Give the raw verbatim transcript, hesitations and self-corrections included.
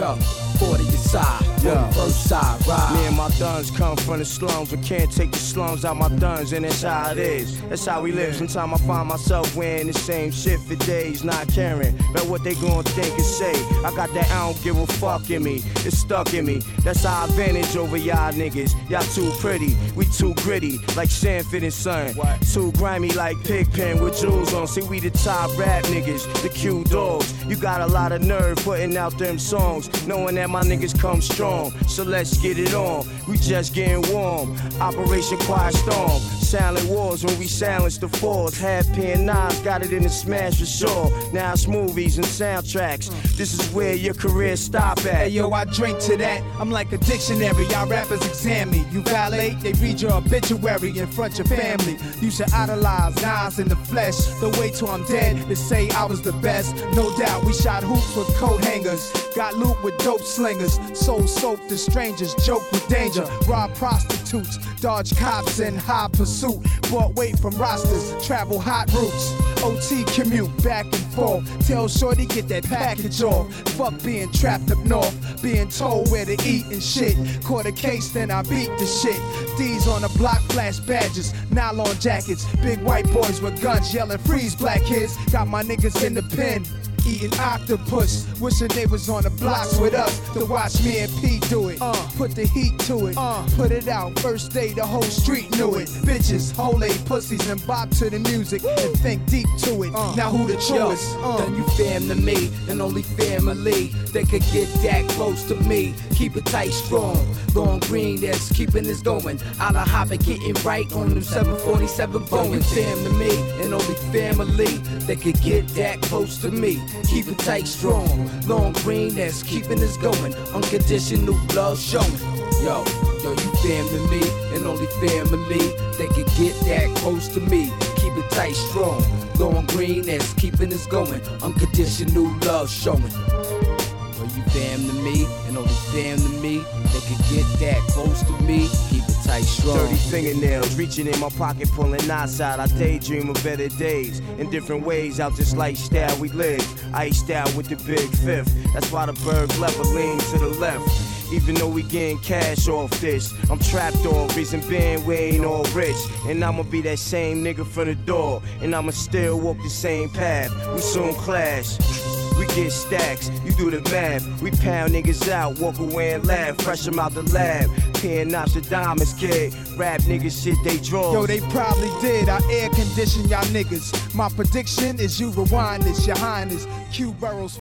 Yo, forty aside, Yo. first side, ride. Me and my duns come from the slums, but can't take the slums out my duns, and that's how it is. That's how we live. Sometimes I find myself wearing the same shit for days, not caring about what they gon' think and say. I got that I don't give a fuck in me, it's stuck in me. That's our advantage over y'all niggas. Y'all too pretty, we too gritty, like Sanford and Son. What? Too grimy like Pigpen with jewels on. See, we the top rap niggas, the Q dogs. You got a lot of nerve putting out them songs, knowing that my niggas come strong. So let's get it on, we just getting warm. Operation Quiet Storm, silent wars when we silence the fours. Half pen knives, got it in the smash for sure. Now it's movies and soundtracks, this is where your career stop at. Hey yo, I drink to that, I'm like a dictionary. Y'all rappers examine me, you violate, they read your obituary in front of your family. You should idolize Nas in the flesh, the wait till I'm dead to say I was the best. No doubt, we shot hoops with coat hangers, got loot with dope slingers, sold soap to strangers, joke with danger, rob prostitutes, dodge cops in high pursuit, bought weight from rosters, travel hot routes, O T commute back and forth, tell shorty get that package off, fuck being trapped up north, being told where to eat and shit, caught a case then I beat the shit, D's on the block flash badges, nylon jackets, big white boys with guns yelling freeze black kids, got my niggas in the pen, eating octopus, wishing they was on the blocks with us to watch me and P do it. Uh, put the heat to it, uh, put it out. First day the whole street knew it. Bitches, whole eight pussies and bop to the music and think deep to it. Uh, now who the truest? Yo, Uh. then you fam to me, and only family that could get that close to me. Keep it tight, strong. Long green that's keeping this going. I'll hop and getting right on them seven forty-seven Boeing. Fam to me, and only family that could get that close to me. Keep it tight, strong. Long green that's keeping us going. Unconditional love showing. Yo, yo, you fam to me, and only family that can get that close to me. Keep it tight, strong. Long green that's keeping us going. Unconditional love showing. Yo, you fam to me, and only fam to me that can get that close to me. Keep it tight, strong. Dirty fingernails reaching in my pocket, pulling outside. I daydream of better days in different ways out this lifestyle we live. Iced out with the big fifth. That's why the bird lever leans to the left. Even though we getting cash off this, I'm trapped off, reason being we ain't all rich. And I'ma be that same nigga from the door, and I'ma still walk the same path. We soon clash. We get stacks, you do the math. We pound niggas out, walk away and laugh. Fresh them out the lab, peeing Nostradamus, kid. Rap niggas shit they draw. Yo, they probably did. I air condition y'all niggas. My prediction is you rewind this, your highness. Q Burrows.